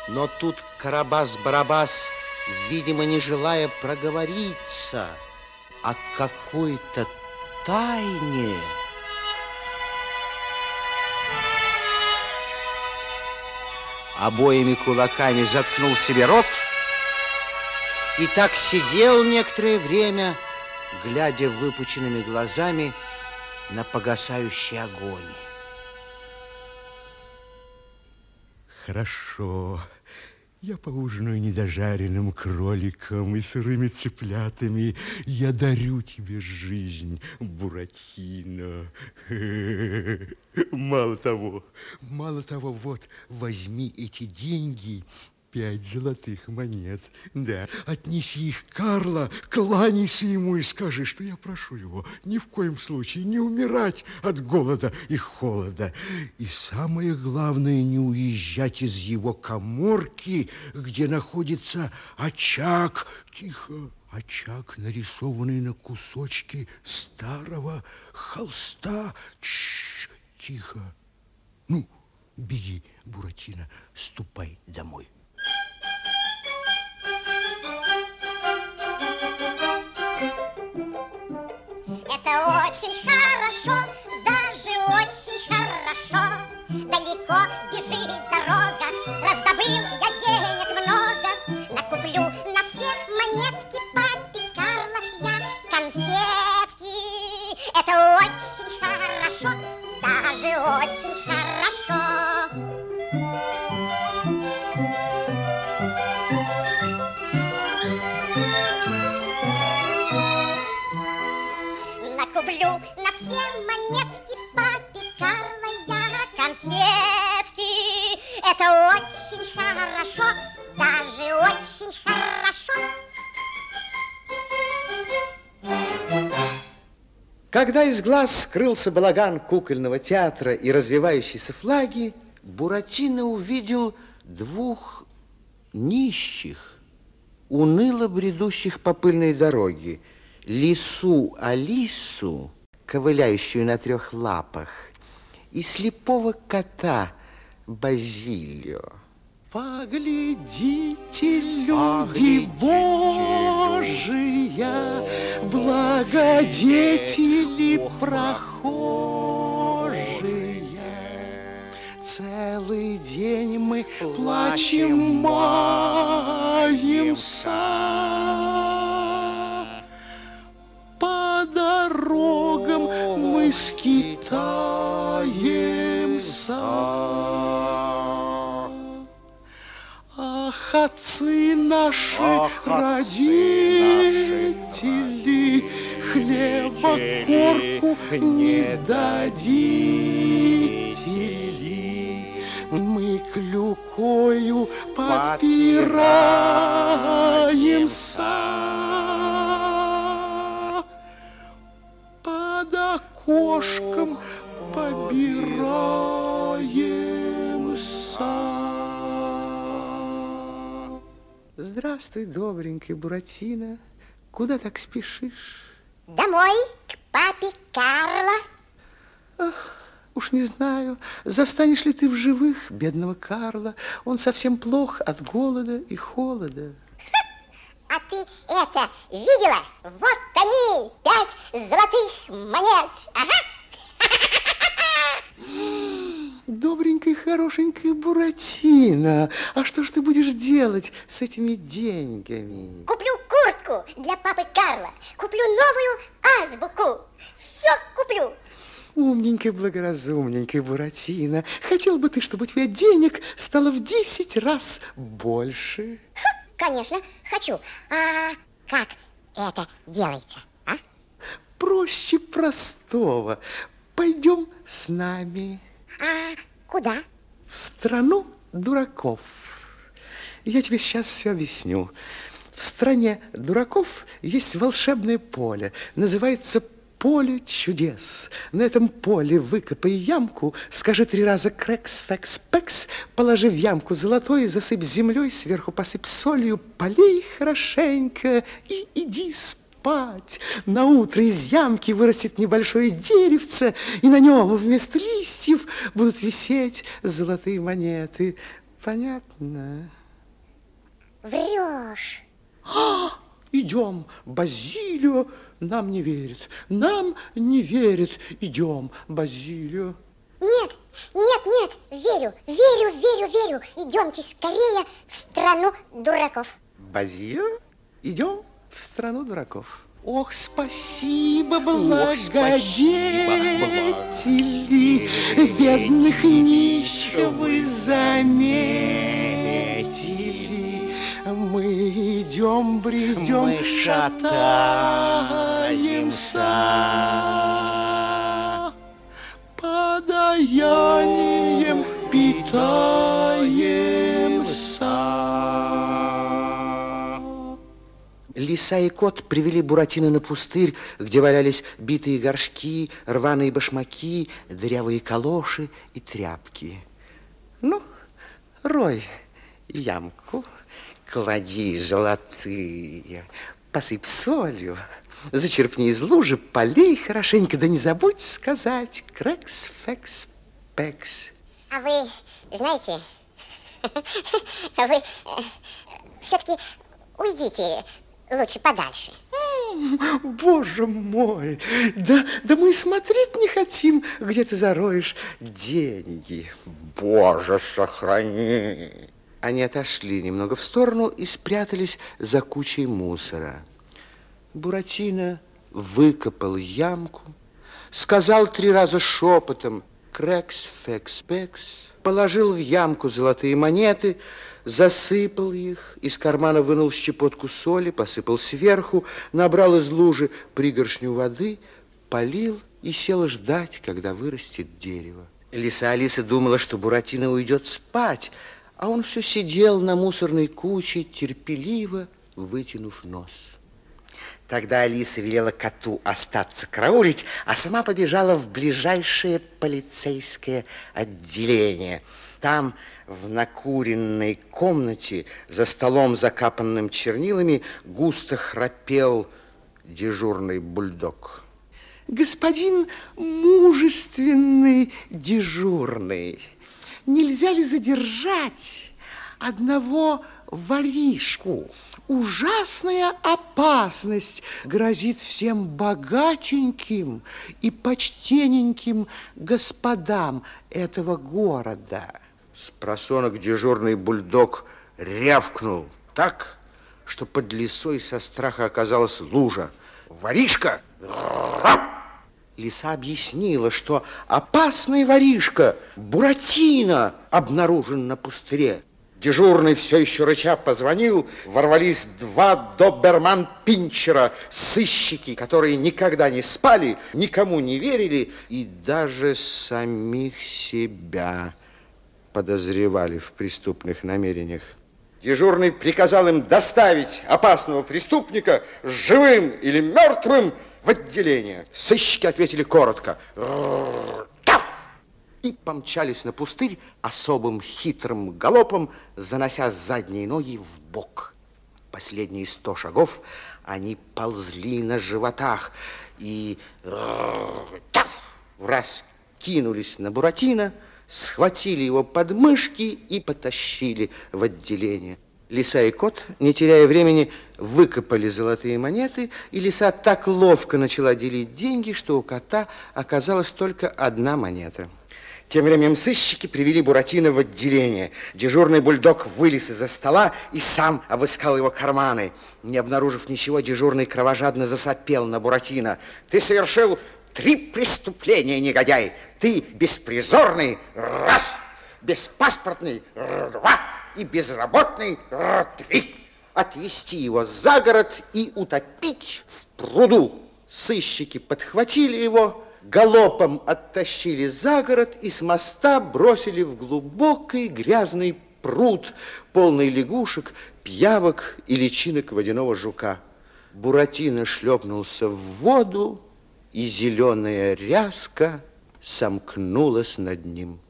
Но тут Карабас-Барабас, видимо, не желая проговориться о какой-то тайне, обоими кулаками заткнул себе рот и так сидел некоторое время, глядя выпученными глазами на погасающий огонь. Хорошо. Я поужинаю недожаренным кроликом и сырыми цыплятами. Я дарю тебе жизнь, Буратино. Мало того, вот, возьми эти деньги, 5 золотых монет. Да, отнеси их Карло, кланяйся ему и скажи, что я прошу его ни в коем случае не умирать от голода и холода. И самое главное, не уезжать из его каморки, где находится очаг. Тихо. Очаг, нарисованный на кусочке старого холста. Чш, тихо. Ну, беги, Буратино, ступай домой. Это очень хорошо, даже очень хорошо. Далеко бежит дорога, раздобыл я денег много. Накуплю на все монетки папе Карло я конфетки. Это очень хорошо, даже очень хорошо. Накуплю на все монетки папе Карло я конфетки. Это очень хорошо, даже очень хорошо. Когда из глаз скрылся балаган кукольного театра и развивающиеся флаги, Буратино увидел 2 нищих, уныло бредущих по пыльной дороге. Лису Алису, ковыляющую на 3 лапах, и слепого кота Базилио. Поглядите, люди Божия, благодетели прохожие. Целый день мы плачем, маемся. По дорогам мы скитаемся. Ах, отцы наши, родители, хлеба корку не дадите ли? Мы клюкою подпираемся, под окошком побираемся. Здравствуй, добренький Буратино. Куда так спешишь? Домой, к папе Карло. Ах, уж не знаю, застанешь ли ты в живых бедного Карла. Он совсем плох от голода и холода. А ты это видела? Вот они, 5 золотых монет. Ага. Добренький, хорошенький Буратино, а что ж ты будешь делать с этими деньгами? Куплю куртку для папы Карло, куплю новую азбуку, все куплю. Умненький, благоразумненький Буратино, хотел бы ты, чтобы у тебя денег стало в 10 раз больше? Конечно, хочу. А как это делается, а? Проще простого. Пойдем с нами. А куда? В страну дураков. Я тебе сейчас все объясню. В стране дураков есть волшебное поле. Называется поле чудес. На этом поле выкопай ямку, скажи 3 раза крекс, фекс, пекс, положи в ямку золотой, засыпь землей, сверху посыпь солью, полей хорошенько и иди спать. На утро из ямки вырастет небольшое деревце, и на нем вместо листьев будут висеть золотые монеты. Понятно? врешь. Идем, Базилио нам не верит. Нам не верит. Идем, Базилио. Нет, нет, нет, верю, верю, верю, верю. Идемте скорее в страну дураков. Базилио, идем в страну дураков. Ох, спасибо, благодетели, бедных нищих вы заметили. Мы идем, бредем, Мы шатаемся, подаянием питаемся. Лиса и кот привели Буратино на пустырь, где валялись битые горшки, рваные башмаки, дырявые калоши и тряпки. Ну, рой ямку, клади золотые, посыпь солью, зачерпни из лужи, полей хорошенько, да не забудь сказать крекс, фекс, пекс. А вы знаете, вы все-таки уйдите лучше подальше. Боже мой, да мы смотреть не хотим, где ты зароешь деньги. Боже, сохрани. Они отошли немного в сторону и спрятались за кучей мусора. Буратино выкопал ямку, сказал 3 раза шепотом крекс, фекс, пекс, положил в ямку золотые монеты, засыпал их, из кармана вынул щепотку соли, посыпал сверху, набрал из лужи пригоршню воды, полил и сел ждать, когда вырастет дерево. Лиса Алиса думала, что Буратино уйдет спать, а он все сидел на мусорной куче, терпеливо вытянув нос. Тогда Алиса велела коту остаться караулить, а сама побежала в ближайшее полицейское отделение. Там, в накуренной комнате, за столом, закапанным чернилами, густо храпел дежурный бульдог. Господин мужественный дежурный, нельзя ли задержать одного воришку? Ужасная опасность грозит всем богатеньким и почтенненьким господам этого города. Спросонок дежурный бульдог рявкнул так, что под лисой со страха оказалась лужа. Воришка! Лиса объяснила, что опасный воришка Буратино обнаружен на пустыре. Дежурный все еще рыча позвонил, ворвались 2 доберман-пинчера, сыщики, которые никогда не спали, никому не верили и даже самих себя подозревали в преступных намерениях. Дежурный приказал им доставить опасного преступника живым или мертвым в отделение. Сыщики ответили коротко и помчались на пустырь особым хитрым галопом, занося задние ноги в бок. Последние 100 шагов они ползли на животах и враз кинулись на Буратино, схватили его под мышки и потащили в отделение. Лиса и кот, не теряя времени, выкопали золотые монеты, и лиса так ловко начала делить деньги, что у кота оказалась только 1 монета. Тем временем сыщики привели Буратино в отделение. Дежурный бульдог вылез из-за стола и сам обыскал его карманы. Не обнаружив ничего, дежурный кровожадно засопел на Буратино. Ты совершил 3 преступления, негодяй. Ты беспризорный, раз, беспаспортный, 2 и безработный, 3. Отвезти его за город и утопить в пруду. Сыщики подхватили его, галопом оттащили за город и с моста бросили в глубокий грязный пруд, полный лягушек, пиявок и личинок водяного жука. Буратино шлепнулся в воду, и зеленая ряска сомкнулась над ним.